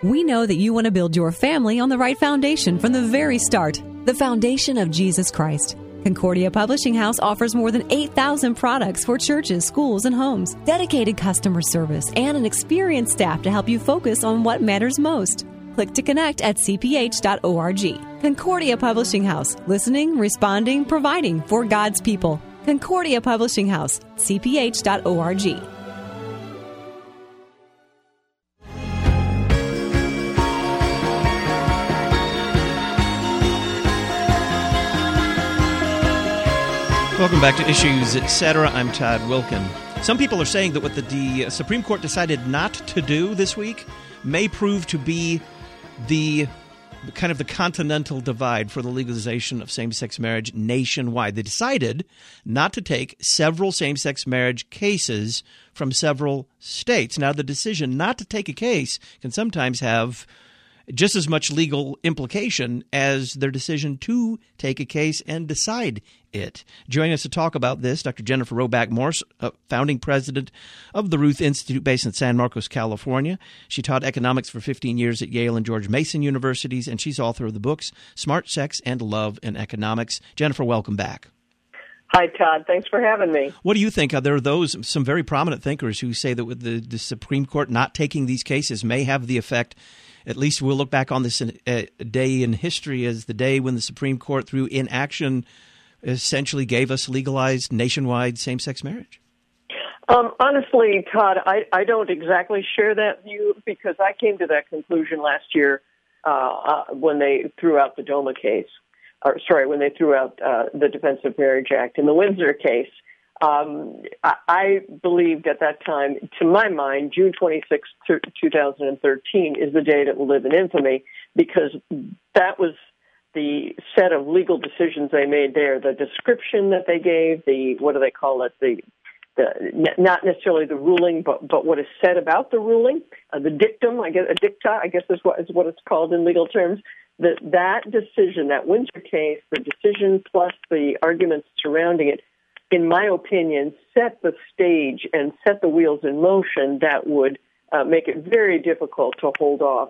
We know that you want to build your family on the right foundation from the very start, the foundation of Jesus Christ. Concordia Publishing House offers more than 8,000 products for churches, schools, and homes, dedicated customer service, and an experienced staff to help you focus on what matters most. Click to connect at cph.org. Concordia Publishing House, listening, responding, providing for God's people. Concordia Publishing House, cph.org. Welcome back to Issues, Etc. I'm Todd Wilkin. Some people are saying that what the Supreme Court decided not to do this week may prove to be the kind of the continental divide for the legalization of same-sex marriage nationwide. They decided not to take several same-sex marriage cases from several states. Now, the decision not to take a case can sometimes have just as much legal implication as their decision to take a case and decide it. Joining us to talk about this, Dr. Jennifer Roback Morse, founding president of the Ruth Institute based in San Marcos, California. She taught economics for 15 years at Yale and George Mason Universities, and she's author of the books Smart Sex and Love in Economics. Jennifer, welcome back. Hi, Todd. Thanks for having me. What do you think? There are some very prominent thinkers who say that with the Supreme Court not taking these cases may have the effect. At least we'll look back on this day in history as the day when the Supreme Court, through inaction, essentially gave us legalized nationwide same-sex marriage. Honestly, Todd, I don't exactly share that view because I came to that conclusion last year when they threw out the DOMA case. When they threw out the Defense of Marriage Act in the Windsor case. I believed at that time, to my mind, June 26, 2013 is the day that will live in infamy because that was the set of legal decisions they made there, the description that they gave, what do they call it, not necessarily the ruling, but what is said about the ruling, the dictum, dicta, I guess is what it's called in legal terms. That decision, that Windsor case, the decision plus the arguments surrounding it, in my opinion, set the stage and set the wheels in motion that would make it very difficult to hold off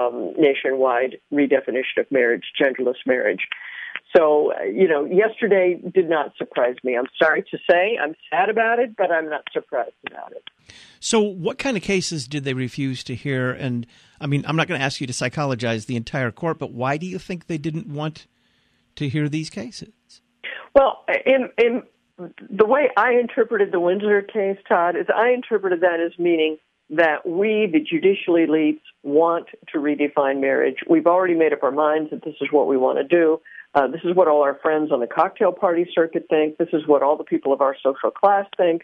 nationwide redefinition of marriage, genderless marriage. So, yesterday did not surprise me. I'm sorry to say. I'm sad about it, but I'm not surprised about it. So what kind of cases did they refuse to hear? And, I'm not going to ask you to psychologize the entire court, but why do you think they didn't want to hear these cases? Well, in the way I interpreted the Windsor case, Todd, is I interpreted that as meaning that we, the judicial elites, want to redefine marriage. We've already made up our minds that this is what we want to do. This is what all our friends on the cocktail party circuit think. This is what all the people of our social class think.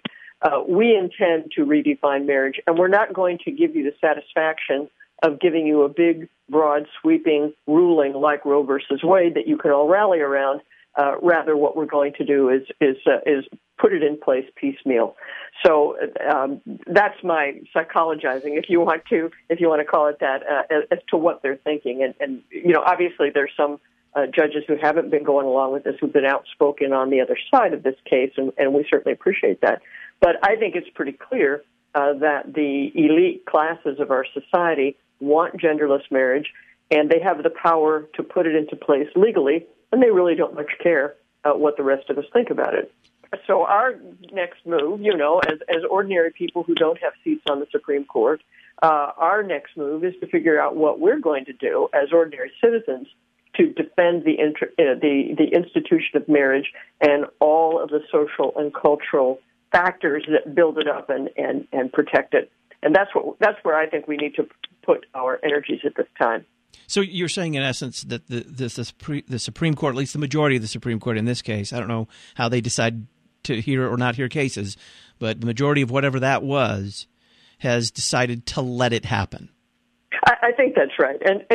We intend to redefine marriage, and we're not going to give you the satisfaction of giving you a big, broad, sweeping ruling like Roe versus Wade that you can all rally around. Rather, what we're going to do is put it in place piecemeal. So that's my psychologizing, if you want to call it that, as to what they're thinking. And obviously there's some judges who haven't been going along with this, who've been outspoken on the other side of this case, and we certainly appreciate that. But I think it's pretty clear that the elite classes of our society want genderless marriage, and they have the power to put it into place legally, and they really don't much care what the rest of us think about it. So our next move, as ordinary people who don't have seats on the Supreme Court, our next move is to figure out what we're going to do as ordinary citizens to defend the institution of marriage and all of the social and cultural factors that build it up and protect it. And that's where I think we need to put our energies at this time. So you're saying, in essence, that the Supreme Court, at least the majority of the Supreme Court in this case, I don't know how they decide to hear or not hear cases, but the majority of whatever that was has decided to let it happen. I think that's right. And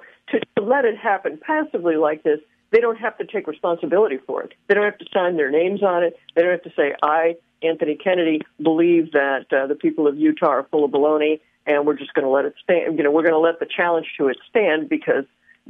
to let it happen passively like this, they don't have to take responsibility for it. They don't have to sign their names on it. They don't have to say, I, Anthony Kennedy, believe that the people of Utah are full of baloney, and we're just going to let it stand. We're going to let the challenge to it stand because,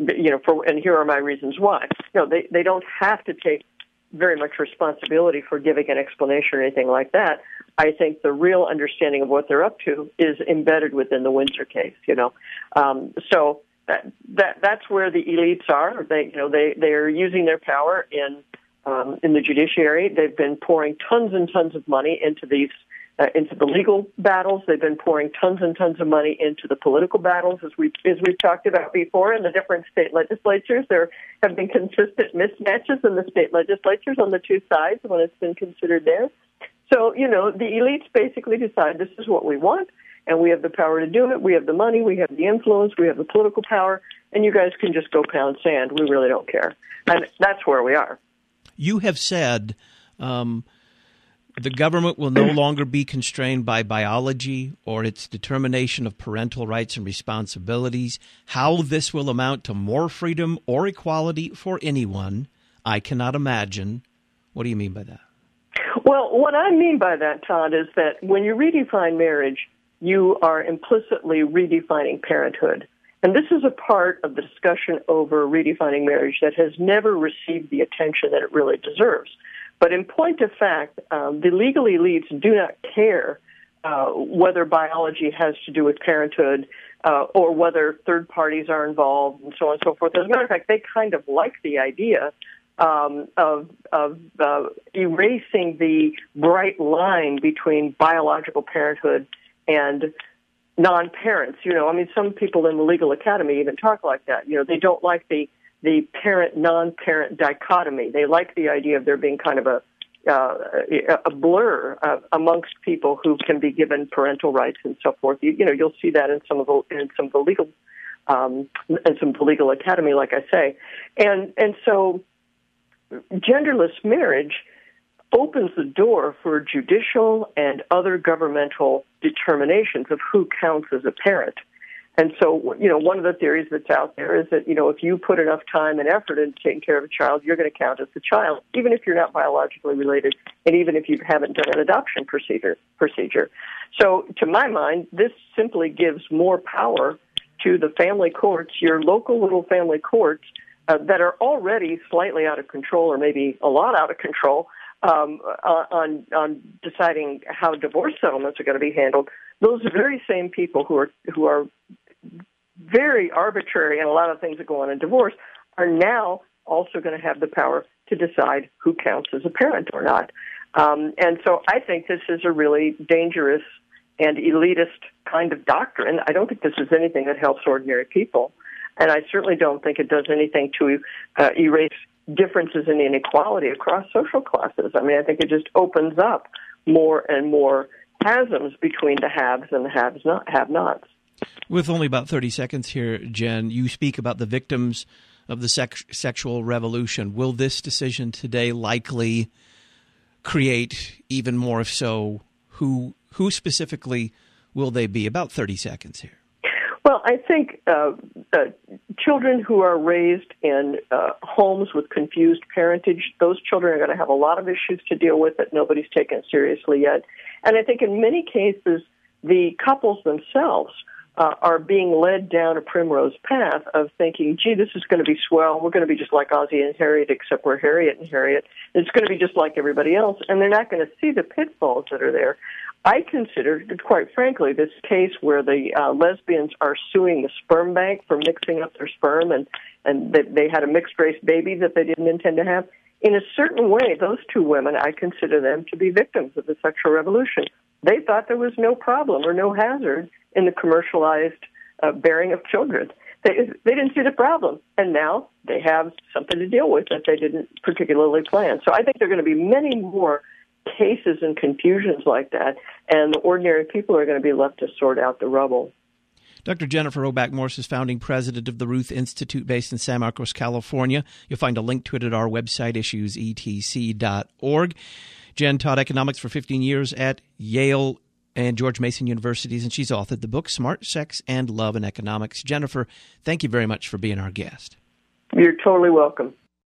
and here are my reasons why. No, they don't have to take very much responsibility for giving an explanation or anything like that. I think the real understanding of what they're up to is embedded within the Windsor case. So that's where the elites are. They are using their power in the judiciary. They've been pouring tons and tons of money into into the legal battles. They've been pouring tons and tons of money into the political battles, as we've talked about before, in the different state legislatures. There have been consistent mismatches in the state legislatures on the two sides when it's been considered there. So, the elites basically decide this is what we want, and we have the power to do it. We have the money, we have the influence, we have the political power, and you guys can just go pound sand. We really don't care. And that's where we are. You have said the government will no longer be constrained by biology or its determination of parental rights and responsibilities. How this will amount to more freedom or equality for anyone, I cannot imagine. What do you mean by that? Well, what I mean by that, Todd, is that when you redefine marriage, you are implicitly redefining parenthood. And this is a part of the discussion over redefining marriage that has never received the attention that it really deserves. But in point of fact, the legal elites do not care whether biology has to do with parenthood or whether third parties are involved and so on and so forth. As a matter of fact, they kind of like the idea of erasing the bright line between biological parenthood and non-parents. Some people in the legal academy even talk like that. They don't like the parent-non-parent dichotomy. They like the idea of there being kind of a blur amongst people who can be given parental rights and so forth. You'll see that in some of the legal academy, like I say, and so genderless marriage opens the door for judicial and other governmental determinations of who counts as a parent. And so, one of the theories that's out there is that, if you put enough time and effort into taking care of a child, you're going to count as the child, even if you're not biologically related, and even if you haven't done an adoption procedure. So, to my mind, this simply gives more power to the family courts, your local little family courts, that are already slightly out of control, or maybe a lot out of control, on deciding how divorce settlements are going to be handled. Those very same people who are very arbitrary in a lot of things that go on in divorce are now also going to have the power to decide who counts as a parent or not. And so I think this is a really dangerous and elitist kind of doctrine. I don't think this is anything that helps ordinary people. And I certainly don't think it does anything to erase differences in inequality across social classes. I think it just opens up more and more chasms between the haves and the have-nots. With only about 30 seconds here, Jen, you speak about the victims of the sexual revolution. Will this decision today likely create even more? If so, who specifically will they be? About 30 seconds here. Well, I think children who are raised in homes with confused parentage, those children are going to have a lot of issues to deal with that nobody's taken seriously yet. And I think in many cases, the couples themselves are being led down a primrose path of thinking, gee, this is going to be swell. We're going to be just like Ozzie and Harriet, except we're Harriet and Harriet. It's going to be just like everybody else. And they're not going to see the pitfalls that are there. I consider, quite frankly, this case where the lesbians are suing the sperm bank for mixing up their sperm and they had a mixed-race baby that they didn't intend to have. In a certain way, those two women, I consider them to be victims of the sexual revolution. They thought there was no problem or no hazard in the commercialized bearing of children. They didn't see the problem, and now they have something to deal with that they didn't particularly plan. So I think there are going to be many more cases and confusions like that, and the ordinary people are going to be left to sort out the rubble. Dr. Jennifer Roback Morse is founding president of the Ruth Institute based in San Marcos, California. You'll find a link to it at our website, issuesetc.org. Jen taught economics for 15 years at Yale and George Mason Universities, and she's authored the book Smart Sex and Love in Economics. Jennifer, thank you very much for being our guest. You're totally welcome.